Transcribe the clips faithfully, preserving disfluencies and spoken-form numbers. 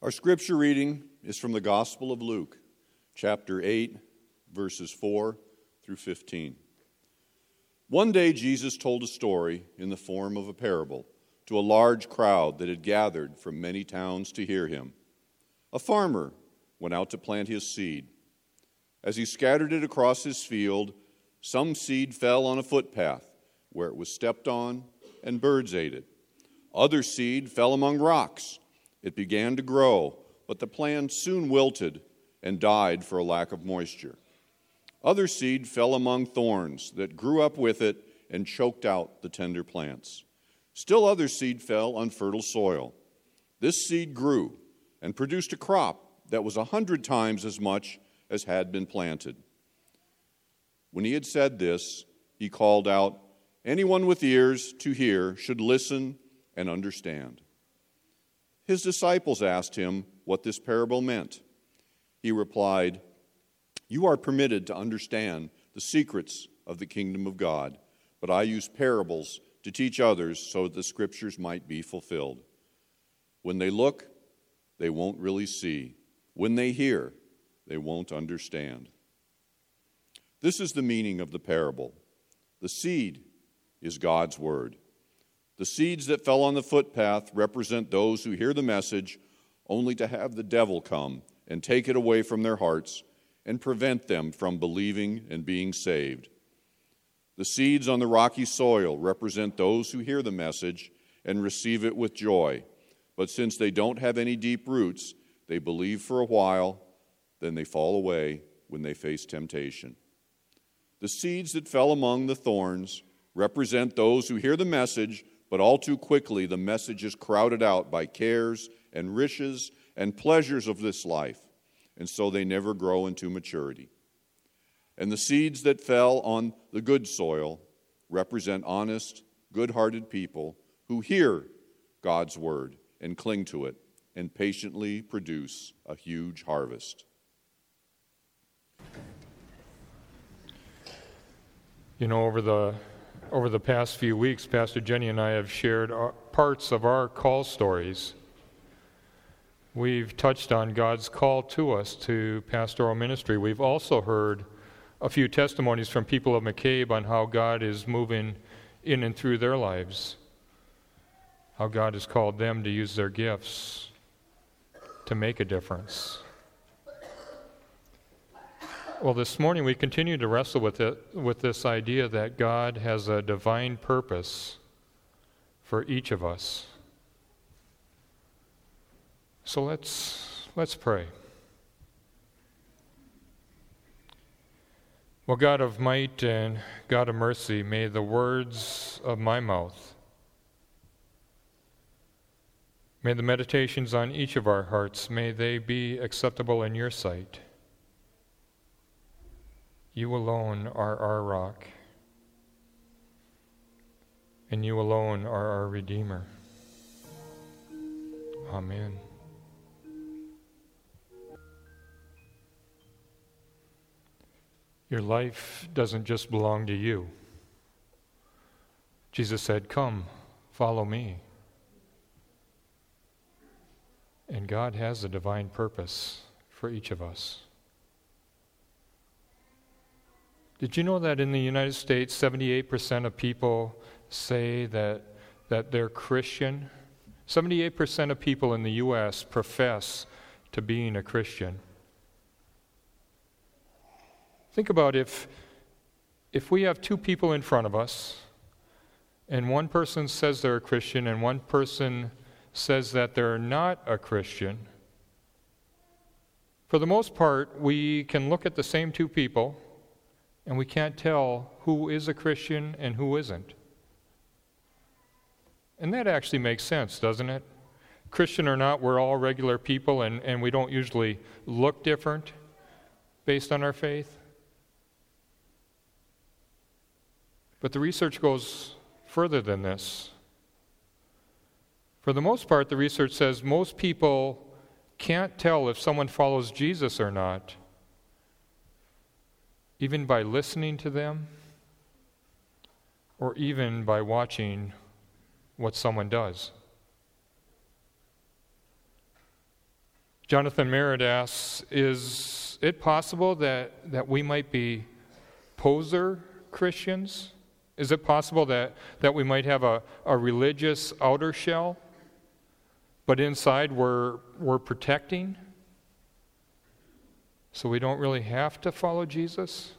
Our scripture reading is from the Gospel of Luke, chapter eight, verses four through fifteen. One day Jesus told a story in the form of a parable to a large crowd that had gathered from many towns to hear him. A farmer went out to plant his seed. As he scattered it across his field, some seed fell on a footpath where it was stepped on and birds ate it. Other seed fell among rocks. It began to grow, but the plant soon wilted and died for a lack of moisture. Other seed fell among thorns that grew up with it and choked out the tender plants. Still other seed fell on fertile soil. This seed grew and produced a crop that was a hundred times as much as had been planted. When he had said this, he called out, "Anyone with ears to hear should listen and understand." His disciples asked him what this parable meant. He replied, "You are permitted to understand the secrets of the kingdom of God, but I use parables to teach others so that the scriptures might be fulfilled. When they look, they won't really see. When they hear, they won't understand." This is the meaning of the parable. The seed is God's word. The seeds that fell on the footpath represent those who hear the message only to have the devil come and take it away from their hearts and prevent them from believing and being saved. The seeds on the rocky soil represent those who hear the message and receive it with joy, but since they don't have any deep roots, they believe for a while, then they fall away when they face temptation. The seeds that fell among the thorns represent those who hear the message, but all too quickly the message is crowded out by cares and riches and pleasures of this life, and so they never grow into maturity. And the seeds that fell on the good soil represent honest, good-hearted people who hear God's word and cling to it and patiently produce a huge harvest. You know, over the over the past few weeks, Pastor Jenny and I have shared our, parts of our call stories. We've touched on God's call to us to pastoral ministry. We've also heard a few testimonies from people of McCabe on how God is moving in and through their lives, how God has called them to use their gifts to make a difference. Well, this morning we continue to wrestle with it, with this idea that God has a divine purpose for each of us. So let's let's pray. Well, God of might and God of mercy, may the words of my mouth, may the meditations on each of our hearts, may they be acceptable in your sight. You alone are our rock, and you alone are our Redeemer. Amen. Your life doesn't just belong to you. Jesus said, "Come, follow me." And God has a divine purpose for each of us. Did you know that in the United States, seventy-eight percent of people say that that they're Christian? seventy-eight percent of people in the U S profess to being a Christian. Think about if if we have two people in front of us, and one person says they're a Christian and one person says that they're not a Christian. For the most part, we can look at the same two people and we can't tell who is a Christian and who isn't. And that actually makes sense, doesn't it? Christian or not, we're all regular people, and, and we don't usually look different based on our faith. But the research goes further than this. For the most part, the research says most people can't tell if someone follows Jesus or not, even by listening to them, or even by watching what someone does. Jonathan Merritt asks, is it possible that, that we might be poser Christians? Is it possible that, that we might have a, a religious outer shell, but inside we're, we're protecting? So we don't really have to follow Jesus?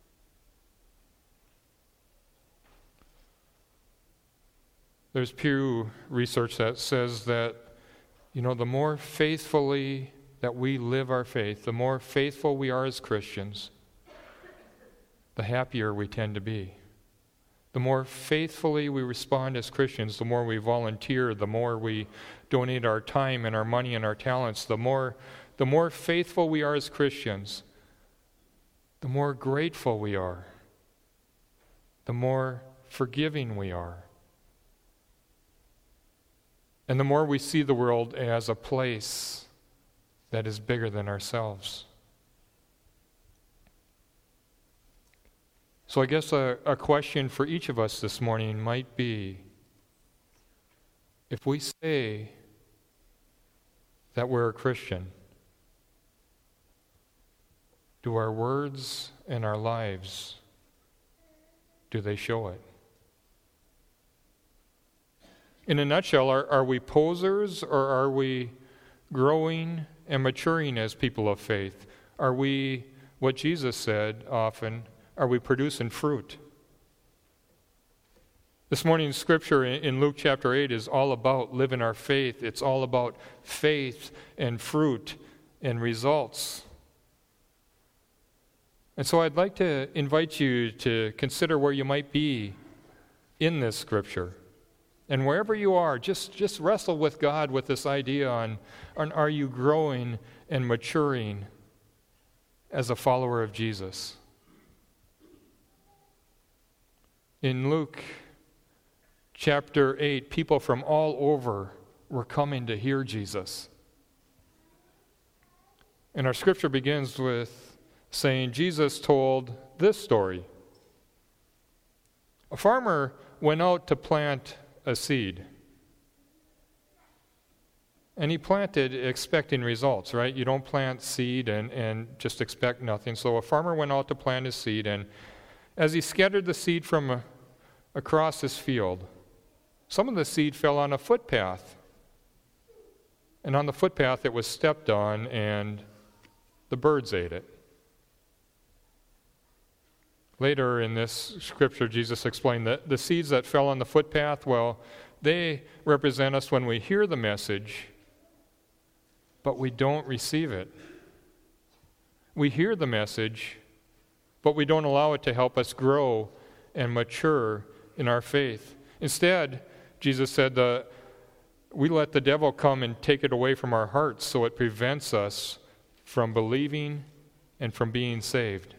There's Pew research that says that, you know, the more faithfully that we live our faith, the more faithful we are as Christians, the happier we tend to be. The more faithfully we respond as Christians, the more we volunteer, the more we donate our time and our money and our talents, the more, the more faithful we are as Christians, the more grateful we are, the more forgiving we are. And the more we see the world as a place that is bigger than ourselves. So I guess a, a question for each of us this morning might be, if we say that we're a Christian, do our words and our lives, do they show it? In a nutshell, are, are we posers, or are we growing and maturing as people of faith? Are we, what Jesus said often, are we producing fruit? This morning's scripture in Luke chapter eight is all about living our faith. It's all about faith and fruit and results. And so I'd like to invite you to consider where you might be in this scripture. And wherever you are, just, just wrestle with God with this idea on, on are you growing and maturing as a follower of Jesus? In Luke chapter eight, people from all over were coming to hear Jesus. And our scripture begins with saying, Jesus told this story. A farmer went out to plant a seed. And he planted expecting results, right? You don't plant seed and, and just expect nothing. So a farmer went out to plant his seed, and as he scattered the seed from a, across his field, some of the seed fell on a footpath. And on the footpath it was stepped on, and the birds ate it. Later in this scripture, Jesus explained that the seeds that fell on the footpath, well, they represent us when we hear the message, but we don't receive it. We hear the message, but we don't allow it to help us grow and mature in our faith. Instead, Jesus said, the, we let the devil come and take it away from our hearts, so it prevents us from believing and from being saved.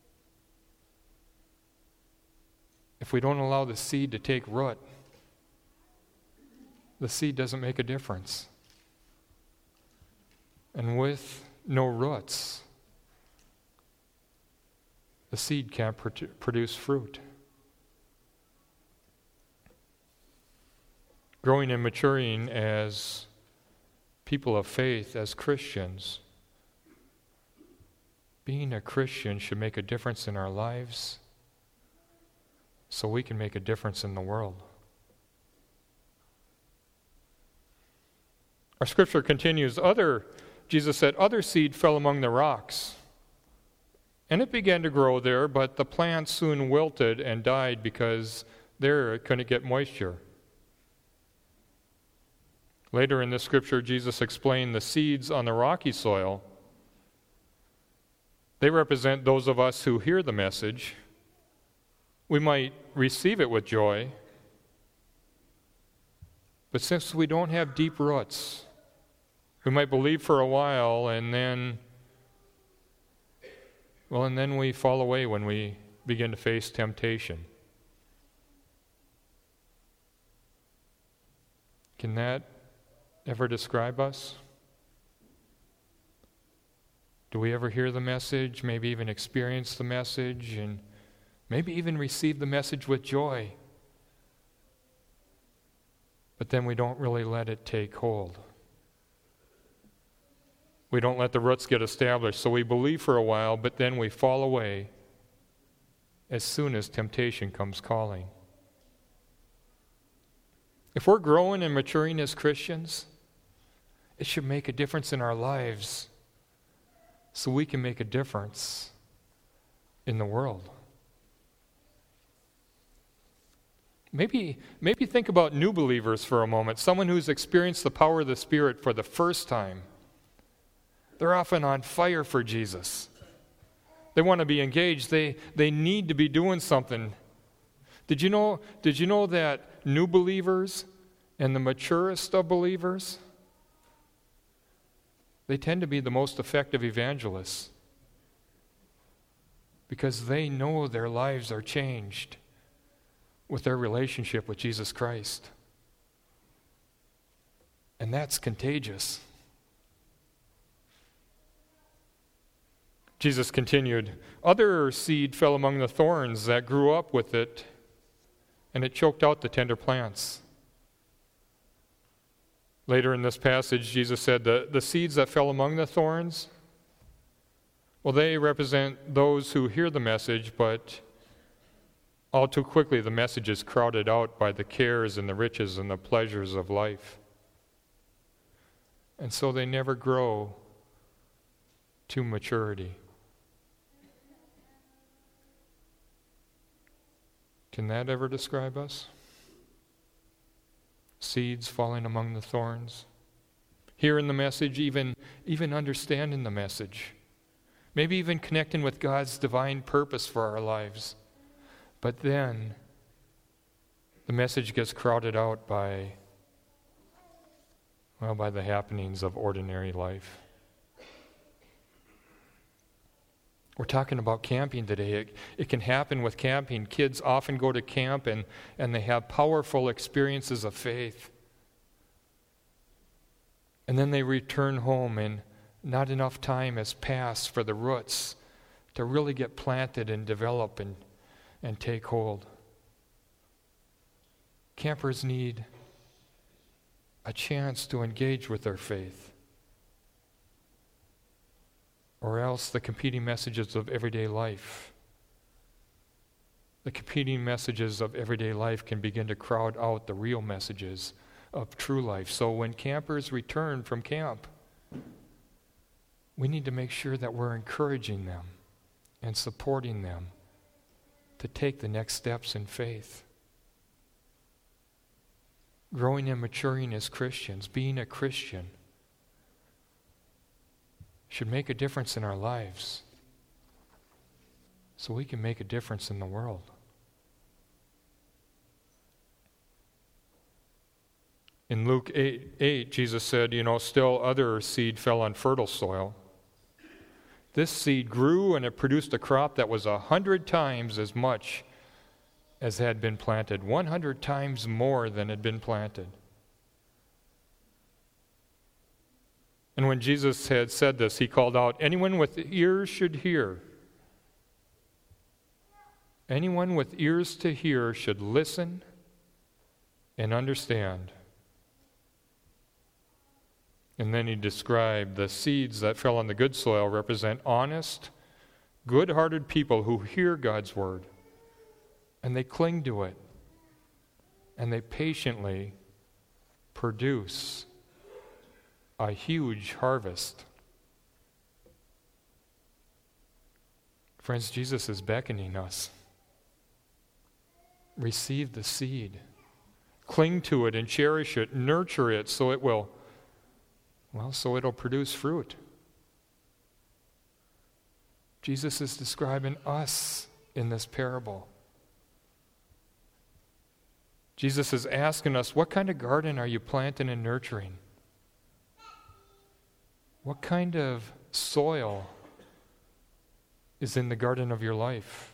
If we don't allow the seed to take root, the seed doesn't make a difference. And with no roots, the seed can't pr- produce fruit. Growing and maturing as people of faith, as Christians, being a Christian should make a difference in our lives, so we can make a difference in the world. Our scripture continues, other, Jesus said, other seed fell among the rocks, and it began to grow there, but the plant soon wilted and died because there it couldn't get moisture. Later in this scripture, Jesus explained the seeds on the rocky soil. They represent those of us who hear the message. We might receive it with joy, but since we don't have deep roots, we might believe for a while and then, well, and then we fall away when we begin to face temptation. Can that ever describe us? Do we ever hear the message, maybe even experience the message, and maybe even receive the message with joy, but then we don't really let it take hold? We don't let the roots get established. So we believe for a while, but then we fall away as soon as temptation comes calling. If we're growing and maturing as Christians, it should make a difference in our lives so we can make a difference in the world. Maybe, maybe think about new believers for a moment, someone who's experienced the power of the Spirit for the first time. They're often on fire for Jesus. They want to be engaged. They, they need to be doing something. Did you know, did you know that new believers and the maturest of believers, they tend to be the most effective evangelists because they know their lives are changed with their relationship with Jesus Christ. And that's contagious. Jesus continued, "Other seed fell among the thorns that grew up with it, and it choked out the tender plants." Later in this passage, Jesus said the, the seeds that fell among the thorns, well, they represent those who hear the message, but all too quickly the message is crowded out by the cares and the riches and the pleasures of life. And so they never grow to maturity. Can that ever describe us? Seeds falling among the thorns. Hearing the message, even, even understanding the message. Maybe even connecting with God's divine purpose for our lives. But then, the message gets crowded out by, well, by the happenings of ordinary life. We're talking about camping today. It, it can happen with camping. Kids often go to camp and, and they have powerful experiences of faith. And then they return home and not enough time has passed for the roots to really get planted and develop and, and take hold. Campers need a chance to engage with their faith. Or else the competing messages of everyday life. The competing messages of everyday life can begin to crowd out the real messages of true life. So when campers return from camp, we need to make sure that we're encouraging them and supporting them to take the next steps in faith. Growing and maturing as Christians, being a Christian, should make a difference in our lives so we can make a difference in the world. In Luke eight, eight, Jesus said, you know, still other seed fell on fertile soil. This seed grew and it produced a crop that was a hundred times as much as had been planted, one hundred times more than had been planted. And when Jesus had said this, he called out, anyone with ears should hear. Anyone with ears to hear should listen and understand. And then he described the seeds that fell on the good soil represent honest, good-hearted people who hear God's word, and they cling to it, and they patiently produce a huge harvest. Friends, Jesus is beckoning us. Receive the seed. Cling to it and cherish it, nurture it so it will, well, so it'll produce fruit. Jesus is describing us in this parable. Jesus is asking us, what kind of garden are you planting and nurturing? What kind of soil is in the garden of your life?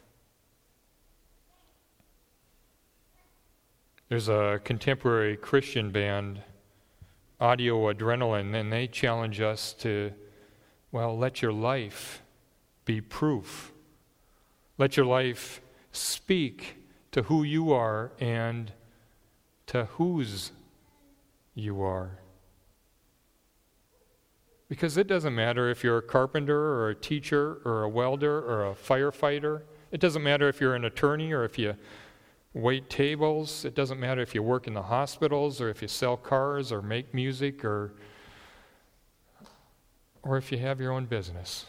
There's a contemporary Christian band, Audio Adrenaline, and they challenge us to, well, let your life be proof. Let your life speak to who you are and to whose you are. Because it doesn't matter if you're a carpenter or a teacher or a welder or a firefighter. It doesn't matter if you're an attorney or if you wait tables. It doesn't matter if you work in the hospitals or if you sell cars or make music or, or if you have your own business.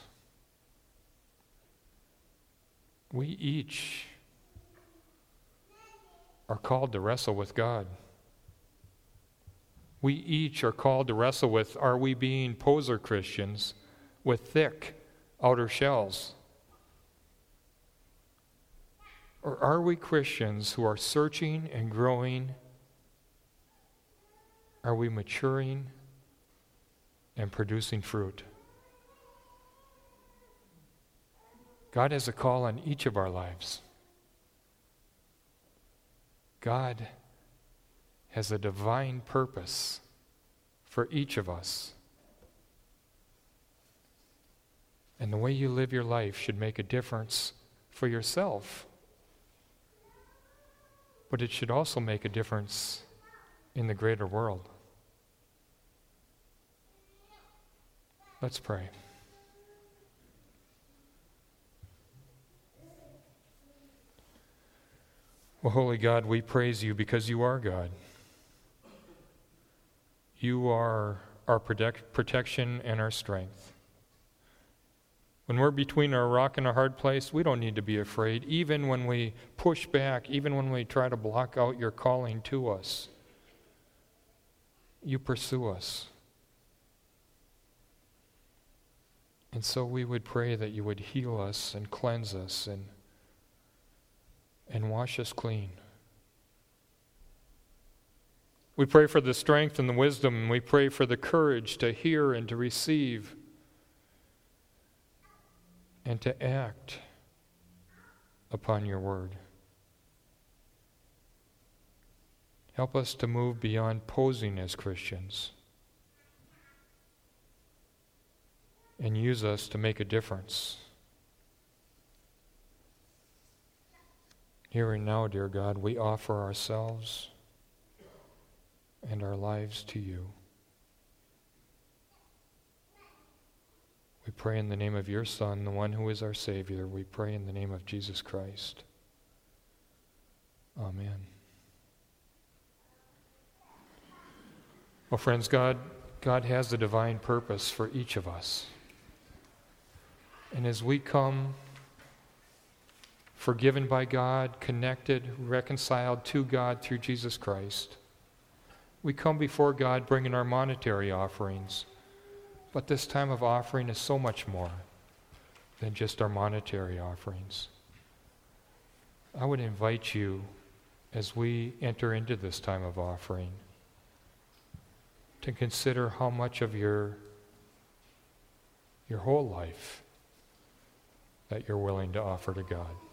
We each are called to wrestle with God. We each are called to wrestle with, are we being poser Christians with thick outer shells? Or are we Christians who are searching and growing? Are we maturing and producing fruit? God has a call on each of our lives. God has a divine purpose for each of us. And the way you live your life should make a difference for yourself. But it should also make a difference in the greater world. Let's pray. Well, Holy God, we praise you because you are God. You are our protect, protection and our strength. When we're between a rock and a hard place, we don't need to be afraid, even when we push back, even when we try to block out your calling to us. You pursue us. And so we would pray that you would heal us and cleanse us and, and wash us clean. We pray for the strength and the wisdom, and we pray for the courage to hear and to receive and to act upon your word. Help us to move beyond posing as Christians and use us to make a difference. Here and now, dear God, we offer ourselves and our lives to you. We pray in the name of your Son, the one who is our Savior. We pray in the name of Jesus Christ. Amen. Well, friends, God, God has a divine purpose for each of us. And as we come forgiven by God, connected, reconciled to God through Jesus Christ, we come before God bringing our monetary offerings. But this time of offering is so much more than just our monetary offerings. I would invite you, as we enter into this time of offering, to consider how much of your, your whole life that you're willing to offer to God.